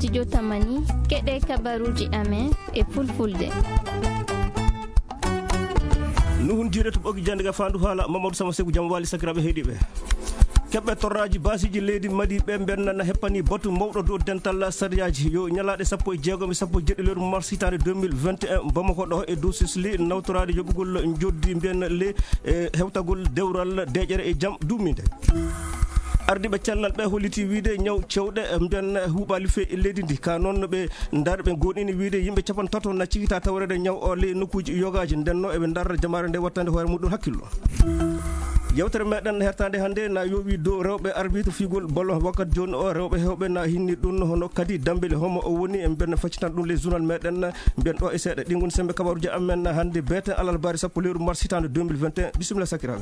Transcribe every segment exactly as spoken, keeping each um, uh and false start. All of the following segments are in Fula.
studio Tamani keɗe kabaruji amen e fulfulde. nuhun jireto ɓogi jandiga fandu haala Mamadou Sama Segu jam wali sakiraɓe heeɗiɓe keɓɓe torraji basiji leydi madi ɓe bennana heppani batu mawɗo dow dental sariyaji yo ñalaɗe sappo e jeegom e sappo e jeɗɗi lewru mars hitande deux mille vingt et un bamako ɗo e dow sisli nawtorade yoɓugol joddi mbiyen le e hewtagol dewral deƴere e jaam dumide ardiɓe cellal ɓe holliti wiide ñaw cewɗe mbiyen huuɓali fe e leydi ndi ka noon ɓe daari ɓe gonɗini wiide yimɓe capan tato na cikita tawrede ñaw o le nokkuji yogaji ndenno eɓe darra jamare nde wattande hoore muɗum hakkillo yewtere meɗen hertande hannde na yoɓi dow rewɓe arbitre figol ballon wakkati joni o rewɓe hewɓe na hinni ɗum hono kadi dambele homo o woni e mbiyen faccitan ɗum les journal meɗen mbiyen ɗo e seeɗa ɗi goni sembe kabaruji amen hannde beete alalbari sappo lewru mars hitande deux mille vingt et un bisimilla sakiraɓe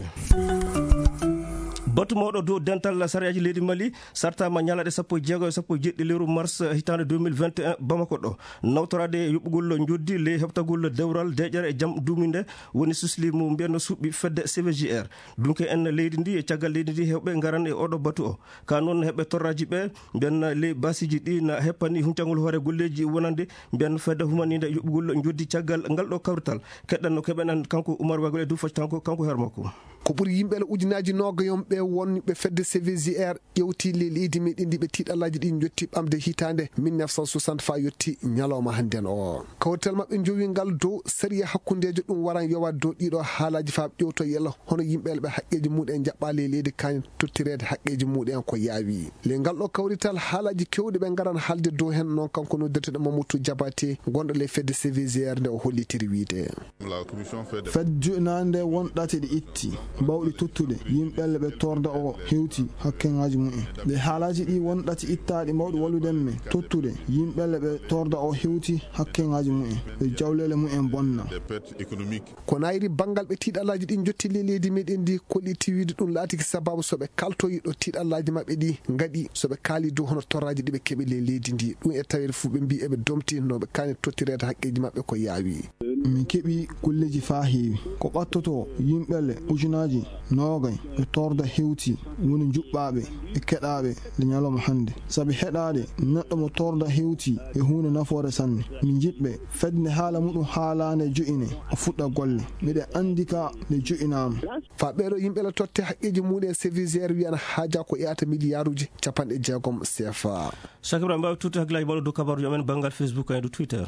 batu mawɗo dow dental sariyaji leydi Mali sartama ñalaɗe sappo e jeegom e sappo e jeɗɗi lewru mars hitande deux mille vingt et un bamako ɗo nawtorade yoɓɓugol joddi le heɓtagol dewral deƴere e jaam duminde woni susli mo mbiyanno suɓɓi fedde C V J R donc en leydi ndi e caggal leydi ndi hewɓe garan e oɗo batu o ka noon heɓɓe torraji ɓe mbiyen ley basiji ɗi na heppani huncagol hoore golleji wonande mbiyen fedde humanide yoɓɓugol joddi caggal ngal ɗo kawrital keɗɗen no keɓenen kanko Oumar Wagol e dow facci tanko kanko her makko ko ɓuri yimɓe le ujunaji nogoyom ɓe wonɓe fedde C V J R ƴewti le leydi meɗen ndi ɓe tiiɗallaji ɗi jotti ɓamde hitande mille neuf cent soixante fa yetti ñalawma hannden o kawrital mabɓe jowi ngal dow sériya hakkundejo ɗum waran yowat dow ɗiɗo haalaji fa ƴewto yella hono yimɓele ɓe haqqeji muɗum jaɓɓa le leydi kañ tottirede haqqeji muɗum ko yaawi le ngal ɗo kawrital haalaji kewɗi ɓe garan haalde dow hen noon kanko noddirteɗo Mamadou Diabaté gonɗo le fedde C V J R nde o hollitiri wiide fedde nande wonɗate ɗi itti bawɗi tuttuɗe yimɓelle ɓe torda o hewti hakkeŋaji mumen ɓe haalaji ɗi wonɗati ittaɗi mbawɗi walluden men tuttuɗe yimɓelle ɓe torda o hewti hakkeŋaji mumen ɓe jawlele mumen bonna ko nayri banggal ɓe tiiɗallaji ɗi jottili leydi meɗen ndi kolliti wiide ɗum laatiki sababu soɓe kaltoyi ɗo tiiɗallaji mabɓe ɗi gaɗi soɓe kaali dow hono torraji ɗi ɓe keeɓi le leydi ndi ɗum e tawede fuu ɓe mbi eɓe domti noɓe kani tottirede haqqeji mabɓe ko yaawi min keeɓi kulleji fa heewi ko ɓattoto yimɓelle ujunaji nogay ɓe torda hewti woni juɓɓaɓe e keɗaɓe le ñalawma hannde saabi heɗade neɗɗo mo torda hewti e hunde nafoore sanne min jiɗɓe fedde haala muɗum haalande joƴine o fuɗɗa golle miɗe andi ka nde joƴinama fa ɓeɗo yimɓele totte haqqeji muɗum e C V J R wiyana haaja ko yeyata milliarduji capanɗe jeegom C F A sakibra mbawi tutti hakkillaji mawɗo dow kabaruji amen banggal Facebook e dow Twitter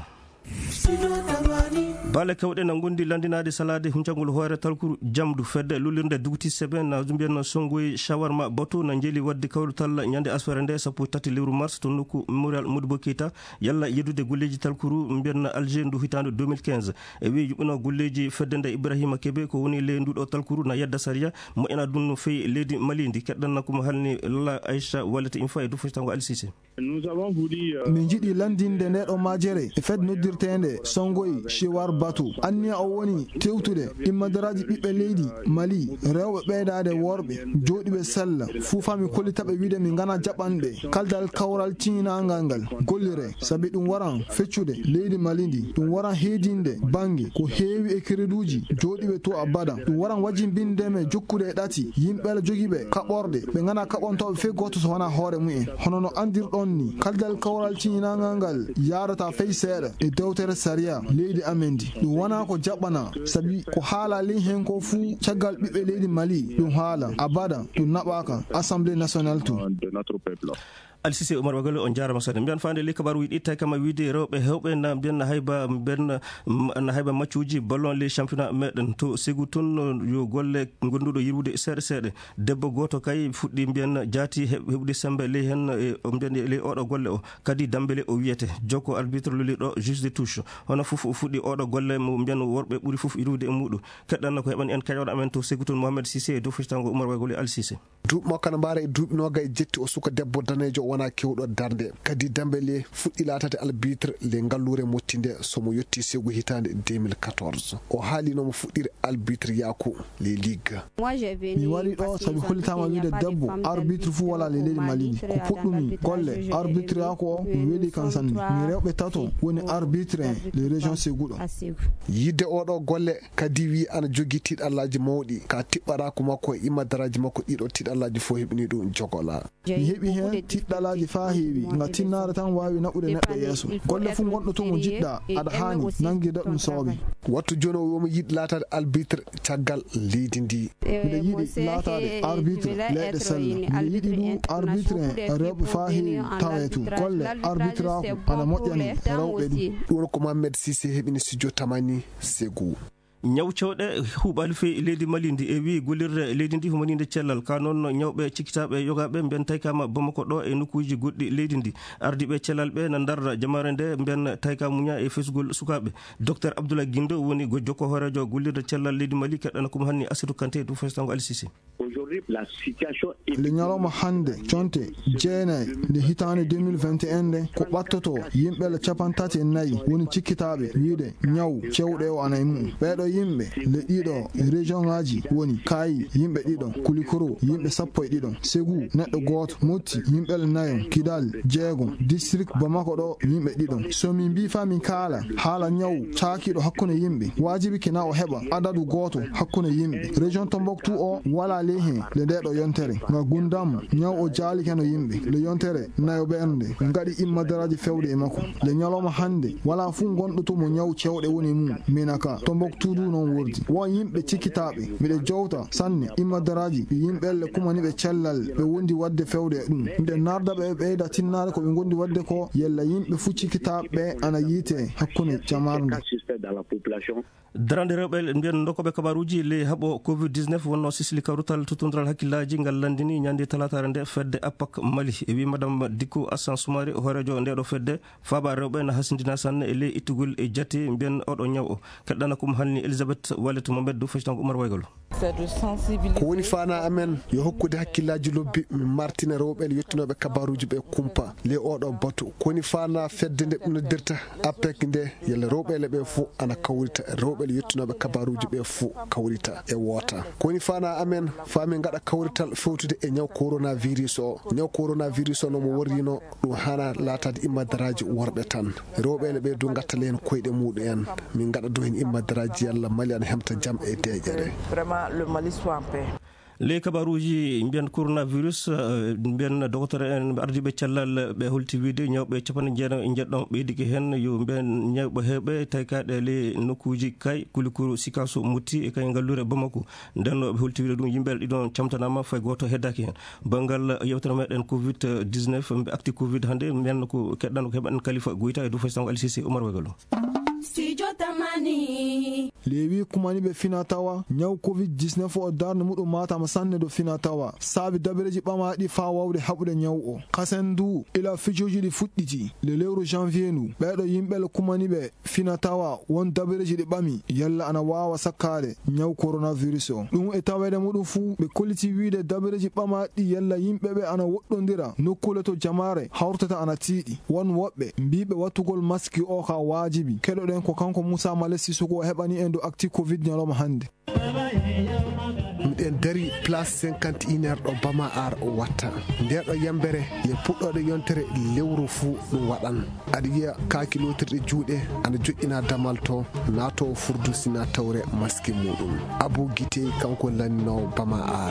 baale kewɗe na gondi landinade salade huncagol hoore talkuru jamdu fedde lullirde duguti sebe na mbiyen songoyi shawarma batu na jeeli wadde kawrital ñande asfere nde sappo tati lewru mars to nokku mémorial Modibo Keita yalla yeddude golleji talkuru mbiyen Alger ndu hitande deux mille quinze e wi yuɓɓino golleji fedde nde Ibrahima Kebe ko woni le nduɗo talkuru na yedda saria mo ena dun no fewi leydi Mali ndi keɗɗanna komo halni Lalla Aïcha wallete une fois e dow fotango Ali Cissé min jiiɗi landinde ndeɗo majere e fedde noddirtede songoyi Chewar Batu anniya o woni tewtude immadaraji ɓiɓɓe leydi Mali rewɓe ɓeydade worɓe joɗiɓe sella fuu fami kollitaɓe wiide min gana jaɓanɓe kaldal kawral tinagal ngal gollire saabi ɗum waran feccude leydi Mali ndi ɗum waran heedinde bange ko heewi e créduji joɗiɓe to abada ɗum waran wajimbindeme jokkude e ɗati yimɓele jogiɓe kaɓorde ɓe gana kaɓontoɓe fe goto so wona hoore mumen hono no andirɗon ni kaldal kawral tinagal ngal yarata fey seeɗa e dewtere saria leydi amen ndi ɗum wona ko jaɓɓana sabi ko haala ley hen ko fuu caggal ɓiɓɓe leydi Mali ɗum haala abada ɗum naɓaka assemblée nationale to Ali Cissé Oumar Wagol on jarama sone mbiyan fande li kabaru wiɗi itta kama wiide rewɓe hewɓe na mbiyen na hayba mbiyen na hayba maccuji ballon les championnat meɗen to sigu toon yo golle gonduɗo yirwude seeɗa seeɗa debbo goto kay fuɗɗi mbiyen jaati heɓude sembe ley hen e mbiyen ley oɗo golle o kadi dambele o wiyete jokko arbitre loliɗo juge de touche hono foof o fuɗɗi oɗo golle mo mbiyen worɓe ɓuuri foof yirwude e muɗum keɗɗanno ko heɓani en kaƴoɗo amen to sigu toon Mohamed Cissé e dow feccitango Oumar Wagol e Ali Cissé duuɓi makko ne mbaara e duuɓi noga e jetti o suka debbo danejo wona kewɗo darde kadi dambele fuɗɗi latade arbitre le ngallure mottinde somo yetti segu hitande deux mille quatorze o haalinomo fuɗɗire arbitre yaku les ligue mi wari ɗo saabi hollitama wiide debbo arbitre fuu wala le leydi Mali ndi ko puɗɗumi golle arbitre yaku o mi weeli kan sanne mi rewɓe tato woni arbitre en les régions seguɗo yidde oɗo golle kadi wi ana jogui tiɗallaji mawɗi ka tiɓɓarako makko e immadaraji makko ɗiɗo tiɗallaji fo heɓini ɗum jogola mi heeɓi hen tiɗɗa tiɗɗalaji fa heewi ngam tinnare tan wawi naɓude neɗɗo yeeso. Golle fu gonɗo to mo jiɗɗa aɗa hani nangguirda ɗum sooɓe. wattu joni o womo yiɗi latade arbitre caggal leydi ndi. mbiɗa yiɗi latade arbitre leyɗe sella. mbiɗa yiɗi ɗum arbitre rewɓe fa heewi tawe tu. golle arbitre ako ana moƴƴani rewɓe ɗum. ɗum ko Mohamed Cissé heɓini studio Tamani Ségou. ñaw cewɗe huuɓali fewi leydi Mali ndi e wi gollirde leydi ndi humanide cellal ka noon ñawɓe cikkitaɓe yogaɓe mbiyen taykama Bamako ɗo e nokkuji goɗɗi leydi ndi ardiɓe cellal ɓe na darda jamare nde mbiyen tayka muña e fesgol sukaɓe. Docteur Abdoulaye Guindo woni go jokko horejo gollirde cellal leydi Mali keɗɗana komo hanni Assidou Kanté du festango Ali Cissé. le ñalawma hande conte jeenayi nde hitande deux mille vingt et un nde ko ɓattoto yimɓe capantati e nayyi woni cikkitaɓe wiide ñaw cewɗe o ana e mum. ɓeɗo yimɓe le ɗiɗo région ngaji woni Kayi yimɓe ɗiɗon, Kulikoro yimɓe sappo e ɗiɗon, Ségou neɗɗo goto, Moti yimɓe nayon, Kidal jeegom, district Bamako ɗo yimɓe ɗiɗon. so min mbi fa min kaala haala ñaw caakiɗo hakkude yimɓe wajibi kina o heɓa adadu goto hakkude yimɓe. région Tombouctou o wala ley hen le ndeɗo yontere nga gundam ñaw o jaali keno yimɓe le yontere nayo ɓernde gaɗi immadaraji fewde e makko. le ñalawma hande wala fu gonɗo to mo ñaw cewɗe woni mum minaka Tombouctou du non wordi. won yimɓe cikkitaɓe miɗe jowta sanne immadaraji yimɓelle kumaniɓe cellal ɓe wondi wadde fewde e ɗum nde narda ɓe ɓeyda tinnare ko ɓe gondi wadde ko yella yimɓe fu cikkitaɓe ana yiite hakkude jamarde. darande rewɓe mbiyen dokkoɓe kabaruji le haɓo covid dix-neuf wonno sisli kawrutal tutodiral hakkillaji ngal landini ñande talatare nde fedde apak Mali e wi madame Dicko Assan Soumaré horejo ndeɗo fedde faaba rewɓe na hasindina sanne e ley ittugol e jatti mbiyen oɗo ñaw o keɗɗana kum hanni Elisabeth Wallet Mohamed du festango Oumar Waygol. ko woni fana amen yo hokkude hakkillaji lobbi min martina rewɓe yettinoɓe kabaruji ɓe kumpa le oɗo batu ko woni fana fedde nde ɓe noddirta apec nde yalla rewɓele ɓe fo ana kawrita rewɓe yettinoɓe kabaruji ɓe fo kawrita e woota. ko woni fana amen famin gaɗa kawrital fewtude e ñaw coronavirus o. ñaw coronavirus o nomo worrino ɗum hana latade immadaraji worɓe tan rewɓele ɓe du gattale hen koyɗe muɗum en min gaɗa do hen immadaraji yalla Mali ana hemta jaam e deƴere. le Mali soit en paix. les kabaruji mbiyen coronavirus mbiyen docteur en ardiɓe cellal ɓe holti wiide ñawɓe capanɗe jeenayi e jeɗɗon ɓeydiki hen yo mbiyen ñawɓe heeɓe taykaɗe le nokkuji Kay, Kulikoro, Sikasso, Moti e kay ngallure Bamako nden ɓe holti wiide ɗum yimɓeɓe ɗiɗon camtanama fay goto heddaki hen. banggal yewtere meɗen covid dix-neuf mbe acti covid hande mbiyen ko keɗɗan ko heɓaɗen Kalifa Goyta e du festango Ali Cissé Oumar Waygalo. studio Tamani lewi kumaniɓe fina tawa ñaw covid dix-neuf o darde muɗum matama sanne do fina tawa saabi dabireji ɓamaɗi fa wawde haɓude ñaw o. kasen du ila fijoji ɗi fuɗɗiti le lewru janvier nu ɓeɗo yimɓele kumaniɓe fina tawa won dabireji ɗi ɓami yalla ana wawa sakkade ñaw coronavirus o. ɗum e tawede muɗum fu ɓe kolliti wiide dabireji ɓamaɗi yalla yimɓeɓe ana woɗɗodira nokkule to jamare hawrtata ana tiiɗi. won woɓɓe mbiɓe wattugol maski o ka wajibi. keɗoɗen ko kanko Moussa Malé Sissoko heɓani en do acti covid ñalawma hande. miɗen dari place cinquante et un heure ɗo Bama Ar o watta ndeɗo yambere ye puɗɗoɗe yontere lewru fuu ɗum waɗan aɗa yiya kakilotirɗe juuɗe ana joƴƴina damal to nato furdu sina tawre maski muɗum. Abou Guité kanko lanninowo Bama Ar.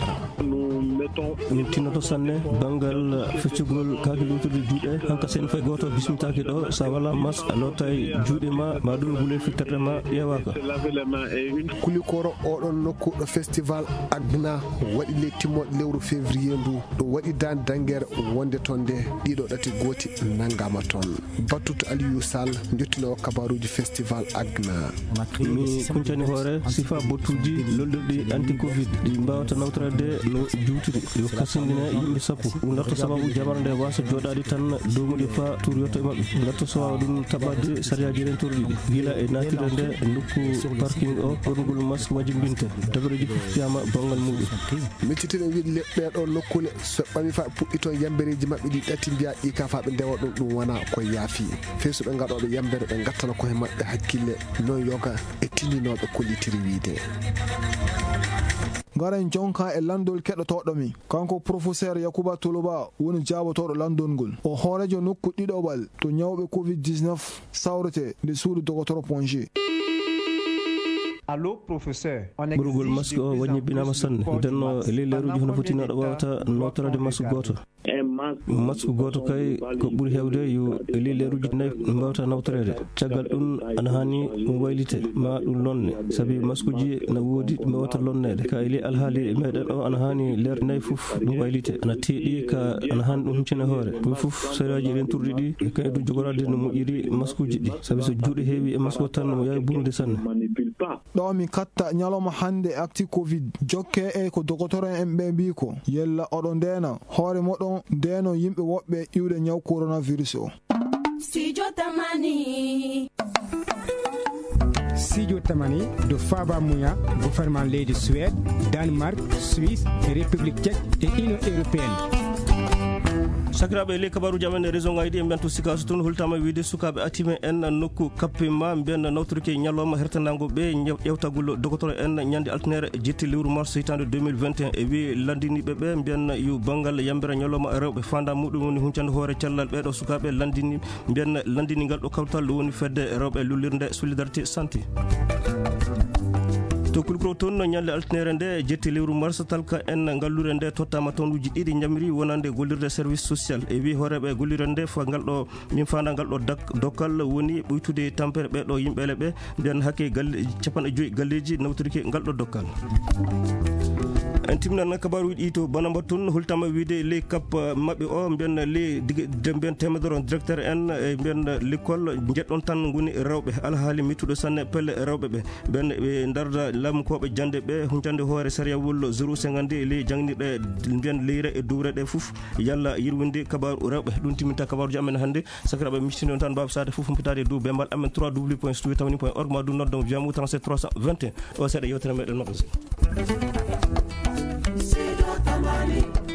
min tinnoto sanne bangal feccugol kakilotirɗe juuɗe hanka sen fay goto bismitaki ɗo sa wala mas a lottay juuɗe ma ma ɗum gule fitterɗe ma ƴewaka. Kulikoro oɗon nokku ɗo festival Agna waɗi le timmoɗe lewru février ndu ɗum waɗi dan danguere wonde toon nde ɗiɗo ɗati gooti nangama toon. Battuto Aliou Sall jottinowo kabaruji festival Agna. mi kuncani hoore sifa bottuji lolluɗi anti covid ɗi mbawata nawtorade no juutiri yo kasindine yimɓe sappo ɗum darto sababu jamara nde wasa joɗade tan domuɗi fa tour yetto e mabɓe darto so wawa ɗum taɓade sariyaji rentorɗi ɗi gila e natirde nde nokku parking o ɓornugol masque wajimbinte dabareji fof fiyama bangal muɗum. miccitiɗen wiide ɓeɗo nokkule so ɓami fa puɗɗi toon yambereji mabɓe ɗi ɗatti mbiya ɗi ka fa ɓe ndewa ɗum ɗum wona koye yaafi feesuɓe gaɗoɓe yambere ɓe gattana koye mabɓe hakkille non yoga e tindinoɓe kollitiri wiide. garen jonka e landol keɗotoɗomi kanko professeur Yakuba Toloba woni jabotoɗo landol ngol o hoorejo nokku ɗiɗoɓal to ñawɓe covid dix-neuf sawrete nde suudu docteur Ponge. Allô, professeur. ɓurgol masque o waññibinama sanne ndenno leyleruji hono foti neɗɗo wawata notorade masque goto masque goto kay ko ɓuuri hewde yo leyleruji nayyi mbawata nawtorede caggal ɗum ana hani ɗum waylite ma ɗum lonne saabi masque uji na woodi mbawata lonnede ka eli alhaali meɗen o ana hani lerde nayyi foof ɗum waylite ana teeɗi ka ana hani ɗum huccine hoore ɗum foof sariyaji renturɗi ɗi kay ɗum jogorade no moƴƴiri masque uji ɗi saabi so juuɗe heewi e masque o tan mo yawi ɓurde sanne ɗo mi katta ñalawma hande acti covid jokke e ko docteur en ɓe mbi ko yella oɗo ndena hoore moɗon ndeno yimɓe woɓɓe iwde ñaw coronavirus o. Studio Tamani. Studio Tamani de Faba Mouya, gouvernement leydi Suède, Danemark, Suisse, République tchèque et Union européenne. sakiraɓe le kabaruji amen région ngaji ɗi e mbiyan to sika so toon holtama wiide sukaɓe atime en nokku kappe ma mbiyen nawtorike ñalawma hertanango ɓe ƴewtagol docteur en ñande altinere jetti lewru mars hitande deux mille vingt et un e wi landiniɓe ɓe mbiyen yo banggal yambira ñalawma rewɓe fanda muɗum woni huncande hoore cellal ɓeɗo sukaɓe landini mbiyen landinigal ɗo kawtal woni fedde rewɓe lullirde solidarité santé to kulkuro toon ñalle altinere nde jetti lewru mars talka en ngallure nde tottama tonnuji ɗiɗi jamiri wonande gollirde service social e wi horeɓe gollirde nde fo ngal ɗo min fanda ngal ɗo dokkal woni ɓoytude tampere ɓeɗo yimɓele ɓe mbiyan hakke galle capanɗe joyyi galleji nawtorike ngal ɗo dokkal en timnan kabaruji ɗi to bana mbattun holtama wiide ley cap mabɓe o mbiyen ley mbiyen temedoro directeur en e mbiyen l'école jeɗɗon tan goni rewɓe alhaali mettuɗo sanne pelle rewɓe ɓe mbiyen ɓe darda lamkoɓe jande ɓe huncande hoore sariawol zéro cinquante ley jangniɗe mbiyen leyre e dowre ɗe foof yalla yirwinde kabaru rewɓe ɗum timminta kabaruji amen hannde sakiraɓe mictino tan mbaba sade foof humpitade dow bembal amen trois w point studio tamani point org ma ɗum noddon wiyamu trente-sept trois cent vingt et un o seeɗa yewtere meɗen magasin. Studio Tamani.